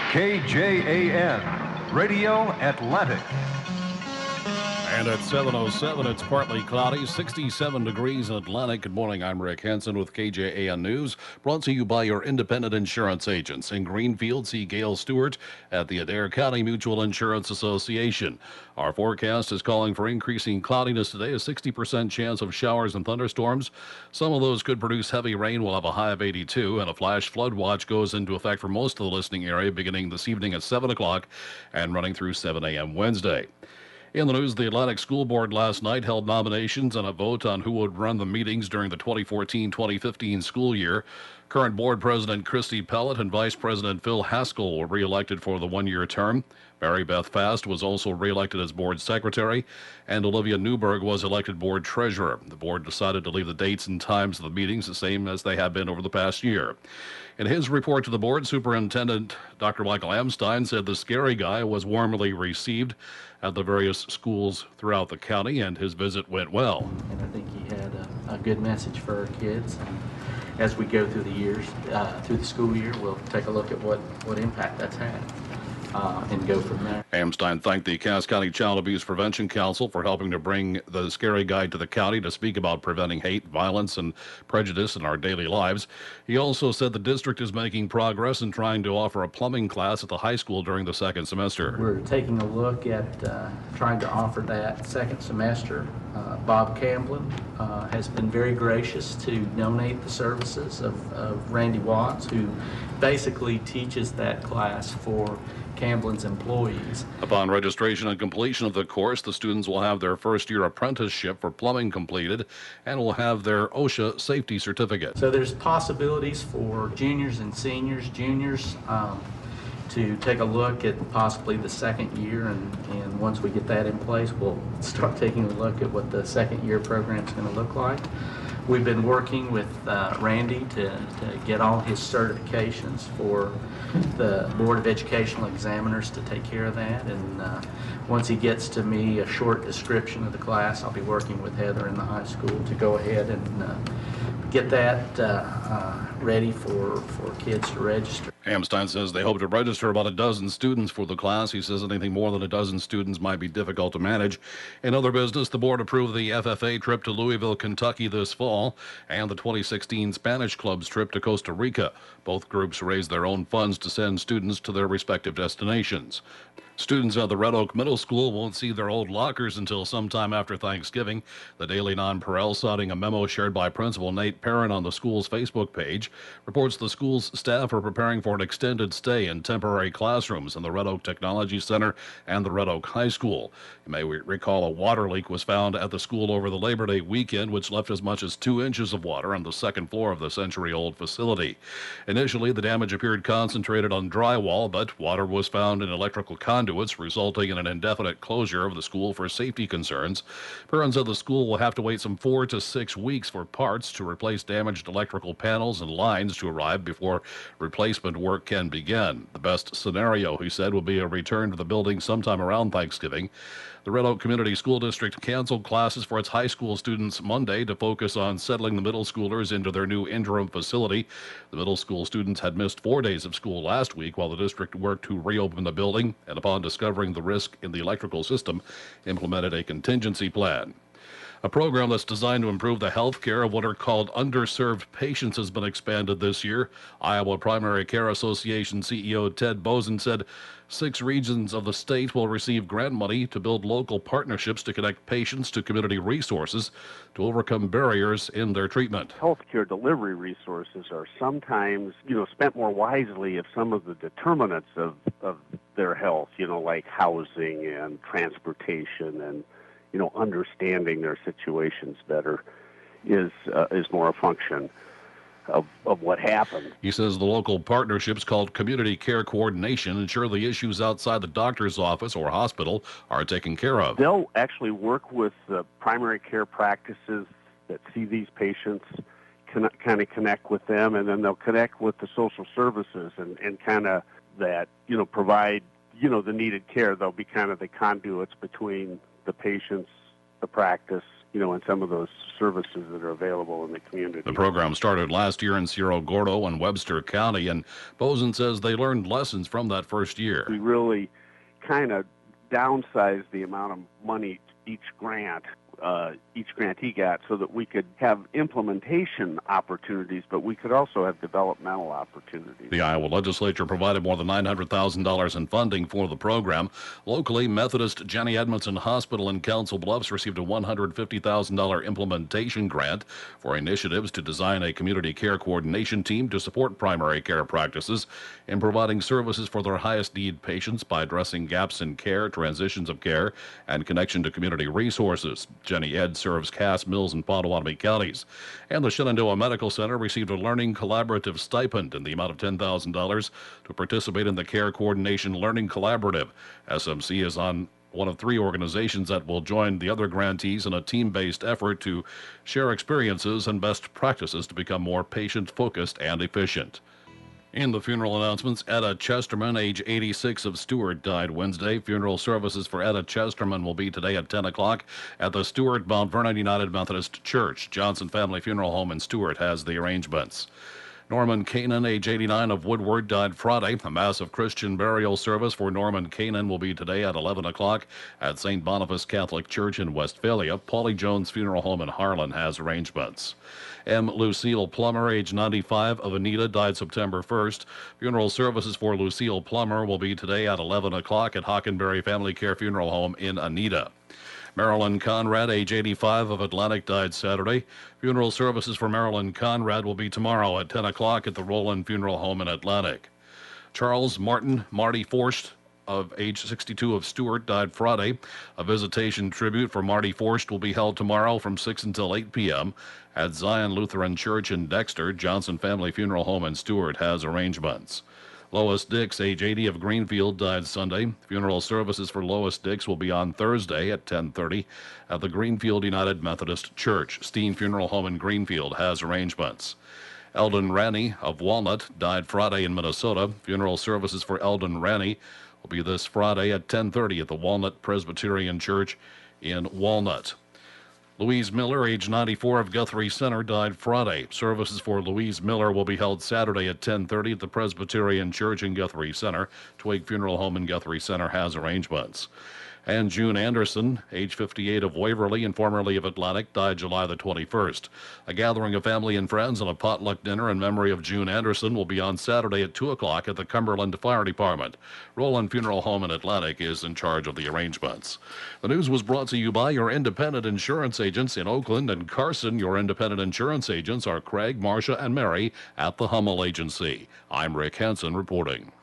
KJAN, Radio Atlantic. And at 7:07, it's partly cloudy, 67 degrees in Atlantic. Good morning, I'm Rick Henson with KJAN News, brought to you by your independent insurance agents. In Greenfield, see Gail Stewart at the Adair County Mutual Insurance Association. Our forecast is calling for increasing cloudiness today, a 60% chance of showers and thunderstorms. Some of those could produce heavy rain. We'll have a high of 82, and a flash flood watch goes into effect for most of the listening area beginning this evening at 7 o'clock and running through 7 a.m. Wednesday. In the news, the Atlantic School Board last night held nominations and a vote on who would run the meetings during the 2014-2015 school year. Current board president Christy Pellet and vice president Phil Haskell were reelected for the one-year term. Mary Beth Fast was also reelected as board secretary, and Olivia Newberg was elected board treasurer. The board decided to leave the dates and times of the meetings the same as they have been over the past year. In his report to the board, Superintendent Dr. Michael Amstein said the scary guy was warmly received at the various schools throughout the county, and his visit went well. And I think he had a good message for our kids. And as we go through the years, through the school year, we'll take a look at what impact that's had. And go from there. Amstein thanked the Cass County Child Abuse Prevention Council for helping to bring the scary guide to the county to speak about preventing hate, violence, and prejudice in our daily lives. He also said the district is making progress in trying to offer a plumbing class at the high school during the second semester. We're taking a look at trying to offer that second semester. Bob Camblin has been very gracious to donate the services of Randy Watts, who basically teaches that class for Camblin's employees. Upon registration and completion of the course, the students will have their first-year apprenticeship for plumbing completed and will have their OSHA safety certificate. So there's possibilities for juniors and seniors. Juniors to take a look at possibly the second year, and once we get that in place, we'll start taking a look at what the second year program is going to look like. We've been working with Randy to get all his certifications for the Board of Educational Examiners to take care of that, and once he gets to me a short description of the class, I'll be working with Heather in the high school to go ahead and get that ready for kids to register. Amstein says they hope to register about a dozen students for the class. He says anything more than a dozen students might be difficult to manage. In other business, the board approved the FFA trip to Louisville, Kentucky this fall and the 2016 Spanish Club's trip to Costa Rica. Both groups raised their own funds to send students to their respective destinations. Students at the Red Oak Middle School won't see their old lockers until sometime after Thanksgiving. The Daily Non-Pareil, citing a memo shared by Principal Nate Perrin on the school's Facebook page, reports the school's staff are preparing for an extended stay in temporary classrooms in the Red Oak Technology Center and the Red Oak High School. You may recall a water leak was found at the school over the Labor Day weekend, which left as much as 2 inches of water on the second floor of the century-old facility. Initially, the damage appeared concentrated on drywall, but water was found in electrical conduits, resulting in an indefinite closure of the school for safety concerns. Perrin said the school will have to wait some 4 to 6 weeks for parts to replace damaged electrical panels and lines to arrive before replacement work can begin. The best scenario, he said, will be a return to the building sometime around Thanksgiving. The Red Oak Community School District canceled classes for its high school students Monday to focus on settling the middle schoolers into their new interim facility. The middle school students had missed 4 days of school last week while the district worked to reopen the building, and upon discovering the risk in the electrical system, implemented a contingency plan. A program that's designed to improve the health care of what are called underserved patients has been expanded this year. Iowa Primary Care Association CEO Ted Bozen said 6 regions of the state will receive grant money to build local partnerships to connect patients to community resources to overcome barriers in their treatment. Healthcare delivery resources are sometimes, spent more wisely if some of the determinants of their health, like housing and transportation and understanding their situations better is more a function of what happened. He says the local partnerships called Community Care Coordination ensure the issues outside the doctor's office or hospital are taken care of. They'll actually work with the primary care practices that see these patients, kind of connect with them, and then they'll connect with the social services and kind of that, provide, the needed care. They'll be kind of the conduits between the patients, the practice, and some of those services that are available in the community. The program started last year in Cerro Gordo and Webster County, and Bozen says they learned lessons from that first year. We really kind of downsized the amount of money each grantee got so that we could have implementation opportunities, but we could also have developmental opportunities. The Iowa legislature provided more than $900,000 in funding for the program. Locally, Methodist Jenny Edmondson Hospital in Council Bluffs received a $150,000 implementation grant for initiatives to design a community care coordination team to support primary care practices in providing services for their highest need patients by addressing gaps in care, transitions of care, and connection to community resources. Jenny Ed serves Cass, Mills, and Potawatomi counties. And the Shenandoah Medical Center received a Learning Collaborative stipend in the amount of $10,000 to participate in the Care Coordination Learning Collaborative. SMC is on one of 3 organizations that will join the other grantees in a team-based effort to share experiences and best practices to become more patient-focused and efficient. In the funeral announcements, Etta Chesterman, age 86, of Stewart, died Wednesday. Funeral services for Etta Chesterman will be today at 10 o'clock at the Stewart Mount Vernon United Methodist Church. Johnson Family Funeral Home in Stewart has the arrangements. Norman Kanan, age 89, of Woodward, died Friday. A massive Christian burial service for Norman Kanan will be today at 11 o'clock at St. Boniface Catholic Church in Westphalia. Paulie Jones Funeral Home in Harlan has arrangements. M. Lucille Plummer, age 95, of Anita, died September 1st. Funeral services for Lucille Plummer will be today at 11 o'clock at Hockenberry Family Care Funeral Home in Anita. Marilyn Conrad, age 85, of Atlantic, died Saturday. Funeral services for Marilyn Conrad will be tomorrow at 10 o'clock at the Roland Funeral Home in Atlantic. Charles Marty Forst, of age 62, of Stewart, died Friday. A visitation tribute for Marty Forst will be held tomorrow from 6 until 8 p.m. at Zion Lutheran Church in Dexter. Johnson Family Funeral Home in Stewart has arrangements. Lois Dix, age 80, of Greenfield, died Sunday. Funeral services for Lois Dix will be on Thursday at 10:30 at the Greenfield United Methodist Church. Steen Funeral Home in Greenfield has arrangements. Eldon Ranney, of Walnut, died Friday in Minnesota. Funeral services for Eldon Ranney will be this Friday at 10:30 at the Walnut Presbyterian Church in Walnut. Louise Miller, age 94, of Guthrie Center, died Friday. Services for Louise Miller will be held Saturday at 10:30 at the Presbyterian Church in Guthrie Center. Twig Funeral Home in Guthrie Center has arrangements. And June Anderson, age 58, of Waverly and formerly of Atlantic, died July the 21st. A gathering of family and friends and a potluck dinner in memory of June Anderson will be on Saturday at 2 o'clock at the Cumberland Fire Department. Roland Funeral Home in Atlantic is in charge of the arrangements. The news was brought to you by your independent insurance agents in Oakland and Carson. Your independent insurance agents are Craig, Marcia, and Mary at the Hummel Agency. I'm Rick Hansen reporting.